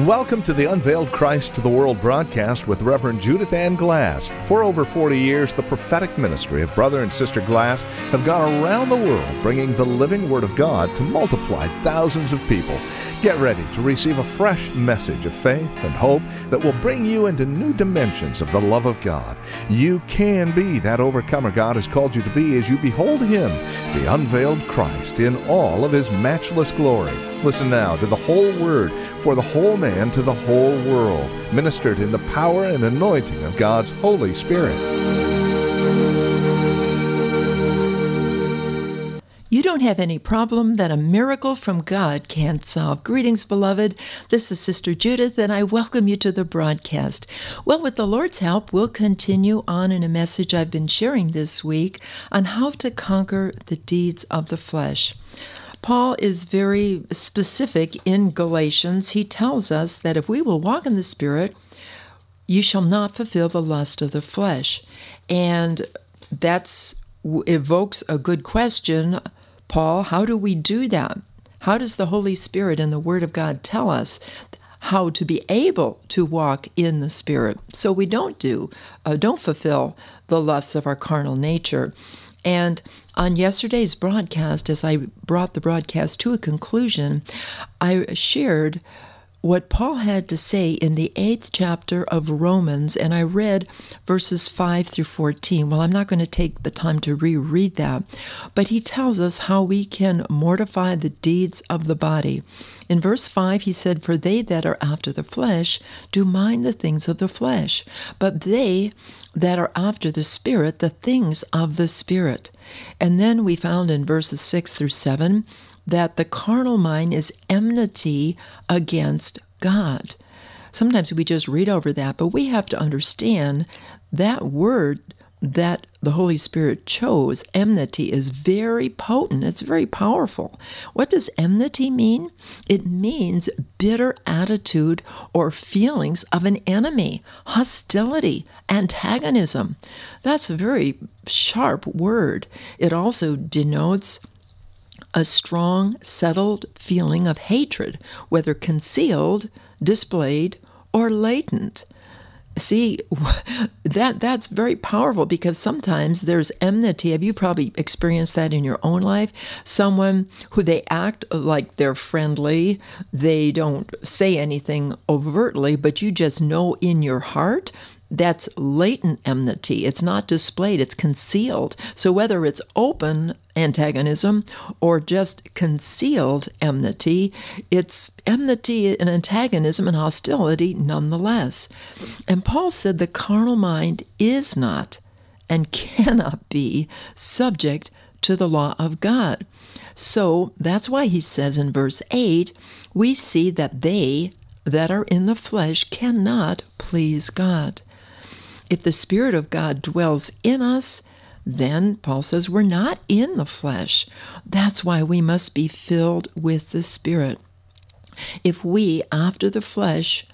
Welcome to the Unveiled Christ to the World broadcast with Reverend Judith Ann Glass. For over 40 years, the prophetic ministry of Brother and Sister Glass have gone around the world bringing the living Word of God to multiply thousands of people. Get ready to receive a fresh message of faith and hope that will bring you into new dimensions of the love of God. You can be that overcomer God has called you to be as you behold Him, the unveiled Christ, in all of His matchless glory. Listen now to the whole Word for the whole man to the whole world, ministered in the power and anointing of God's Holy Spirit. You don't have any problem that a miracle from God can't solve. Greetings, beloved. This is Sister Judith, and I welcome you to the broadcast. Well, with the Lord's help, we'll continue on in a message I've been sharing this week on how to conquer the deeds of the flesh. Paul is very specific in Galatians. He tells us that if we will walk in the Spirit, you shall not fulfill the lust of the flesh. And that evokes a good question. Paul, how do we do that? How does the Holy Spirit and the Word of God tell us how to be able to walk in the Spirit so we don't fulfill the lusts of our carnal nature? And on yesterday's broadcast, as I brought the broadcast to a conclusion, I shared what Paul had to say in the 8th chapter of Romans, and I read verses 5 through 14. Well, I'm not going to take the time to reread that, but he tells us how we can mortify the deeds of the body. In verse 5, he said, "For they that are after the flesh do mind the things of the flesh, but they that are after the Spirit, the things of the Spirit." And then we found in verses 6 through 7 that the carnal mind is enmity against God. Sometimes we just read over that, but we have to understand that word that the Holy Spirit chose, enmity, is very potent. It's very powerful. What does enmity mean? It means bitter attitude or feelings of an enemy, hostility, antagonism. That's a very sharp word. It also denotes a strong, settled feeling of hatred, whether concealed, displayed, or latent. See, that's very powerful because sometimes there's enmity. Have you probably experienced that in your own life? Someone who they act like they're friendly, they don't say anything overtly, but you just know in your heart that's latent enmity. It's not displayed, it's concealed. So whether it's open antagonism or just concealed enmity, it's enmity and antagonism and hostility nonetheless. And Paul said the carnal mind is not and cannot be subject to the law of God. So that's why he says in verse 8, we see that they that are in the flesh cannot please God. If the Spirit of God dwells in us, then Paul says we're not in the flesh. That's why we must be filled with the Spirit. If we live after the flesh,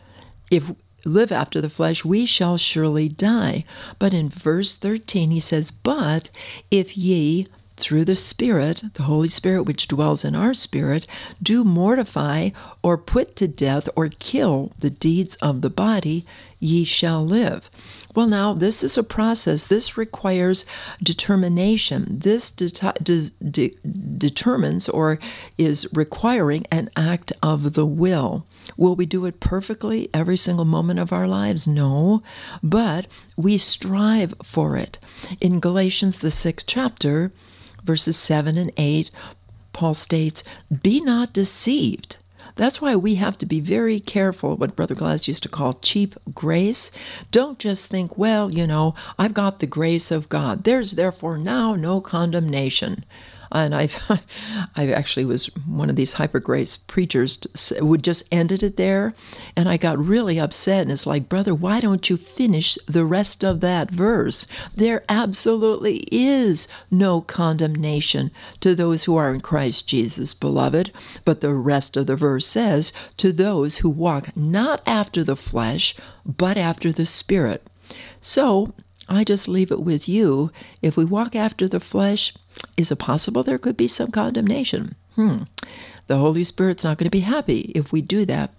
we shall surely die. But in verse 13 he says, "But if ye through the Spirit, the Holy Spirit which dwells in our spirit, do mortify or put to death or kill the deeds of the body, ye shall live." Well, now, this is a process. This requires determination. This determines or is requiring an act of the will. Will we do it perfectly every single moment of our lives? No, but we strive for it. In Galatians, the 6th chapter, verses 7 and 8, Paul states, "Be not deceived." That's why we have to be very careful, what Brother Glass used to call cheap grace. Don't just think, well, I've got the grace of God. There's therefore now no condemnation. And I actually was one of these hyper grace preachers would just ended it there. And I got really upset. And it's like, brother, why don't you finish the rest of that verse? There absolutely is no condemnation to those who are in Christ Jesus, beloved. But the rest of the verse says, to those who walk not after the flesh, but after the Spirit. So I just leave it with you. If we walk after the flesh, is it possible there could be some condemnation? The Holy Spirit's not going to be happy if we do that.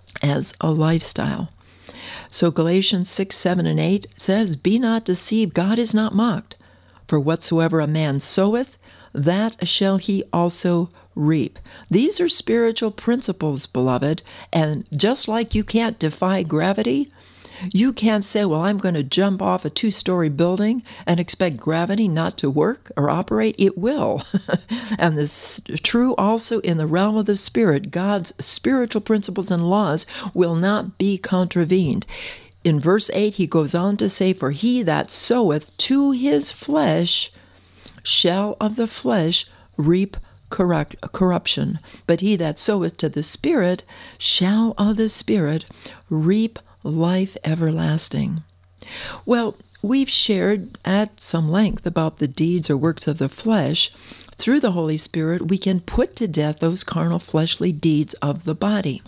as a lifestyle. So Galatians 6, 7, and 8 says, "Be not deceived, God is not mocked. For whatsoever a man soweth, that shall he also reap." These are spiritual principles, beloved, and just like you can't defy gravity, you can't say, well, I'm going to jump off a 2-story building and expect gravity not to work or operate. It will. And this is true also in the realm of the Spirit. God's spiritual principles and laws will not be contravened. In verse 8, he goes on to say, "For he that soweth to his flesh shall of the flesh reap corruption. But he that soweth to the Spirit shall of the Spirit reap life everlasting." Well, we've shared at some length about the deeds or works of the flesh. Through the Holy Spirit, we can put to death those carnal fleshly deeds of the body.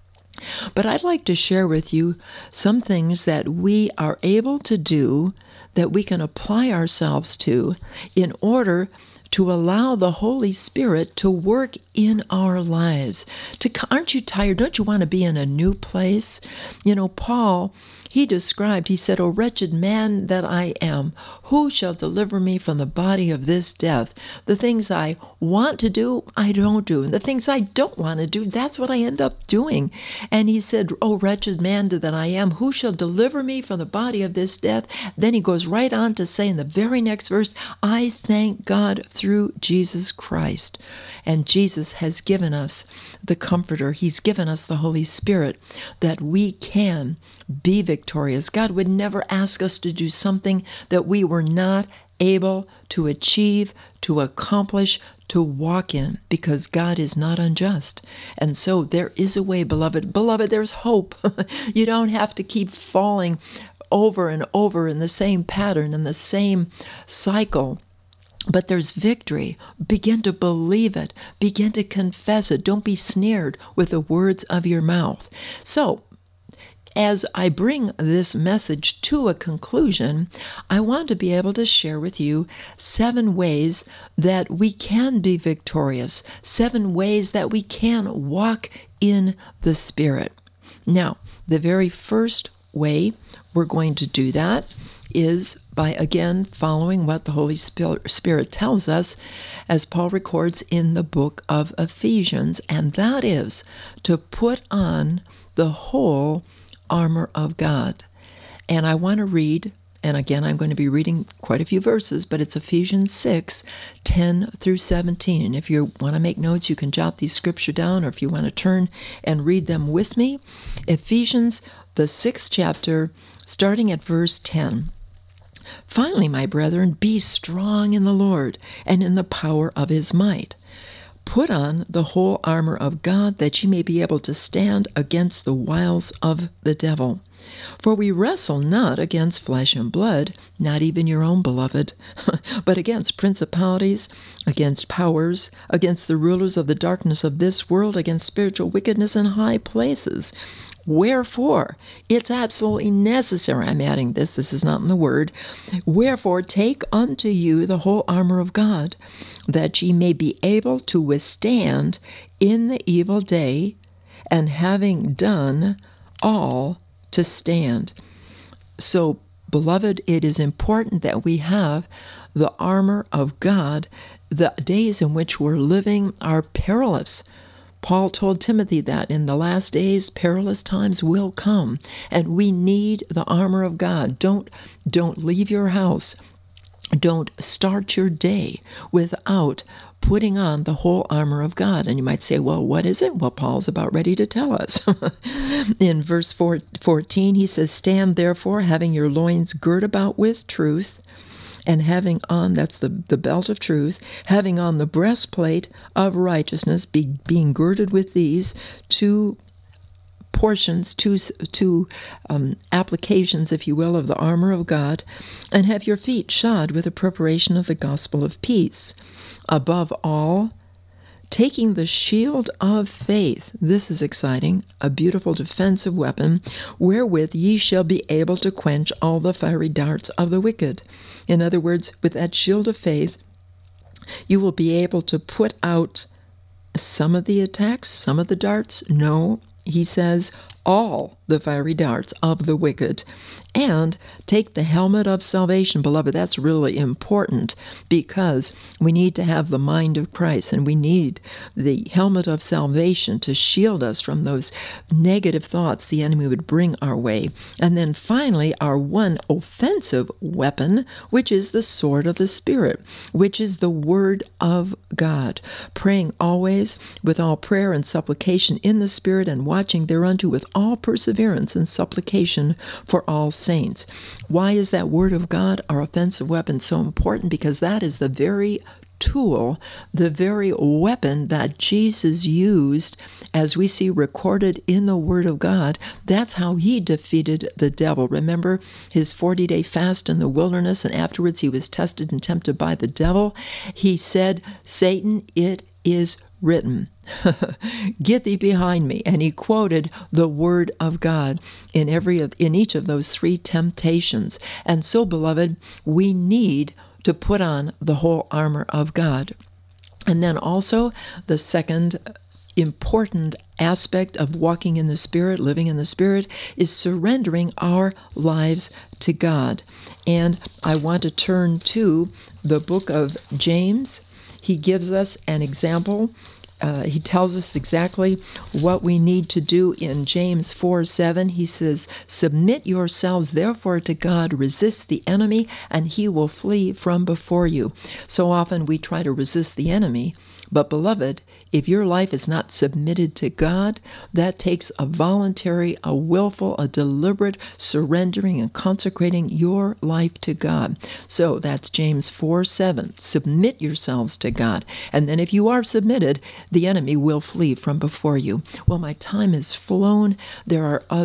But I'd like to share with you some things that we are able to do, that we can apply ourselves to in order to allow the Holy Spirit to work in our lives. Aren't you tired? Don't you want to be in a new place? You know, Paul, he said, "O wretched man that I am, who shall deliver me from the body of this death? The things I want to do, I don't do. And the things I don't want to do, that's what I end up doing." And he said, "O wretched man that I am, who shall deliver me from the body of this death?" Then he goes right on to say in the very next verse, "I thank God through Jesus Christ." And Jesus has given us the Comforter. He's given us the Holy Spirit, that we can be victorious. God would never ask us to do something that we were not able to achieve, to accomplish, to walk in, because God is not unjust. And so there is a way, beloved. Beloved, there's hope. You don't have to keep falling over and over in the same pattern, in the same cycle. But there's victory. Begin to believe it. Begin to confess it. Don't be snared with the words of your mouth. So, as I bring this message to a conclusion, I want to be able to share with you 7 ways that we can be victorious, 7 ways that we can walk in the Spirit. Now, the very first way we're going to do that is by, again, following what the Holy Spirit tells us, as Paul records in the book of Ephesians, and that is to put on the whole armor of God. And I want to read, and again, I'm going to be reading quite a few verses, but it's Ephesians 6, 10 through 17. And if you want to make notes, you can jot these scripture down, or if you want to turn and read them with me. Ephesians, the 6th chapter, starting at verse 10. "Finally, my brethren, be strong in the Lord and in the power of his might. Put on the whole armor of God, that ye may be able to stand against the wiles of the devil. For we wrestle not against flesh and blood, not even your own, beloved, but against principalities, against powers, against the rulers of the darkness of this world, against spiritual wickedness in high places. Wherefore," it's absolutely necessary, I'm adding this is not in the word, "wherefore take unto you the whole armor of God, that ye may be able to withstand in the evil day, and having done all, to stand." So, beloved, it is important that we have the armor of God. The days in which we're living are perilous. Paul told Timothy that in the last days, perilous times will come, and we need the armor of God. Don't leave your house. Don't start your day without putting on the whole armor of God. And you might say, well, what is it? Well, Paul's about ready to tell us. In verse 14, he says, "Stand therefore, having your loins girt about with truth, and having on," that's the belt of truth, "having on the breastplate of righteousness, being girded with these 2 portions, two applications, if you will, of the armor of God, and have your feet shod with the preparation of the gospel of peace. Above all, taking the shield of faith," this is exciting, "a beautiful defensive weapon, wherewith ye shall be able to quench all the fiery darts of the wicked." In other words, with that shield of faith, you will be able to put out some of the attacks, some of the darts. No, he says, all the fiery darts of the wicked, and take the helmet of salvation. Beloved, that's really important because we need to have the mind of Christ, and we need the helmet of salvation to shield us from those negative thoughts the enemy would bring our way. And then finally, our one offensive weapon, which is the sword of the Spirit, which is the Word of God, praying always with all prayer and supplication in the Spirit, and watching thereunto with all perseverance and supplication for all saints. Why is that Word of God, our offensive weapon, so important? Because that is the very tool, the very weapon that Jesus used, as we see recorded in the Word of God. That's how he defeated the devil. Remember his 40-day fast in the wilderness, and afterwards he was tested and tempted by the devil. He said, "Satan, it is written, get thee behind me." And he quoted the Word of God in each of those three temptations. And so, beloved, we need to put on the whole armor of God. And then also the second important aspect of walking in the Spirit, living in the Spirit, is surrendering our lives to God. And I want to turn to the book of James. He gives us an example. He tells us exactly what we need to do in James 4:7. He says, "Submit yourselves therefore to God, resist the enemy, and he will flee from before you." So often we try to resist the enemy, but beloved, if your life is not submitted to God, that takes a voluntary, a willful, a deliberate surrendering and consecrating your life to God. So that's James 4:7. Submit yourselves to God. And then if you are submitted, the enemy will flee from before you. Well, my time is flown. There are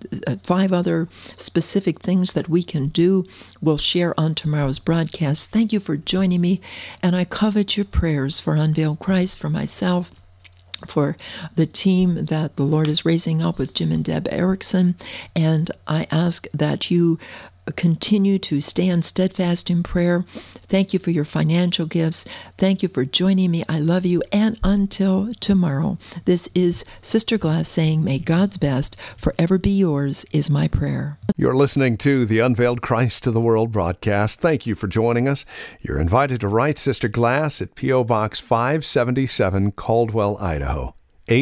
5 other specific things that we can do. We'll share on tomorrow's broadcast. Thank you for joining me, and I covet your prayers for Unveiled Christ, for myself, for the team that the Lord is raising up with Jim and Deb Erickson. And I ask that you continue to stand steadfast in prayer. Thank you for your financial gifts. Thank you for joining me. I love you. And until tomorrow, this is Sister Glass saying, may God's best forever be yours is my prayer. You're listening to the Unveiled Christ to the World broadcast. Thank you for joining us. You're invited to write Sister Glass at P.O. Box 577, Caldwell, Idaho.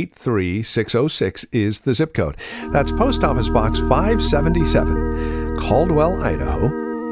83606 is the zip code. That's Post Office Box 577, Caldwell, Idaho.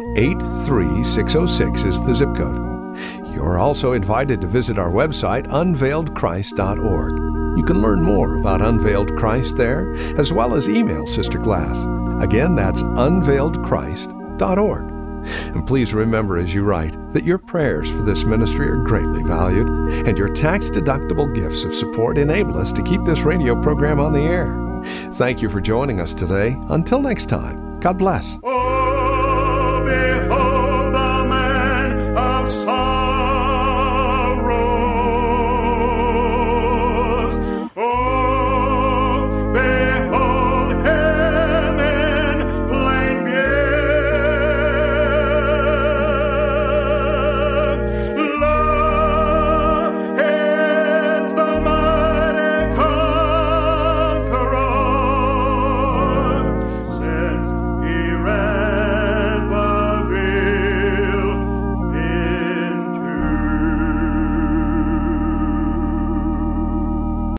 83606 is the zip code. You're also invited to visit our website, unveiledchrist.org. You can learn more about Unveiled Christ there, as well as email Sister Glass. Again, that's unveiledchrist.org. And please remember as you write that your prayers for this ministry are greatly valued, and your tax-deductible gifts of support enable us to keep this radio program on the air. Thank you for joining us today. Until next time, God bless.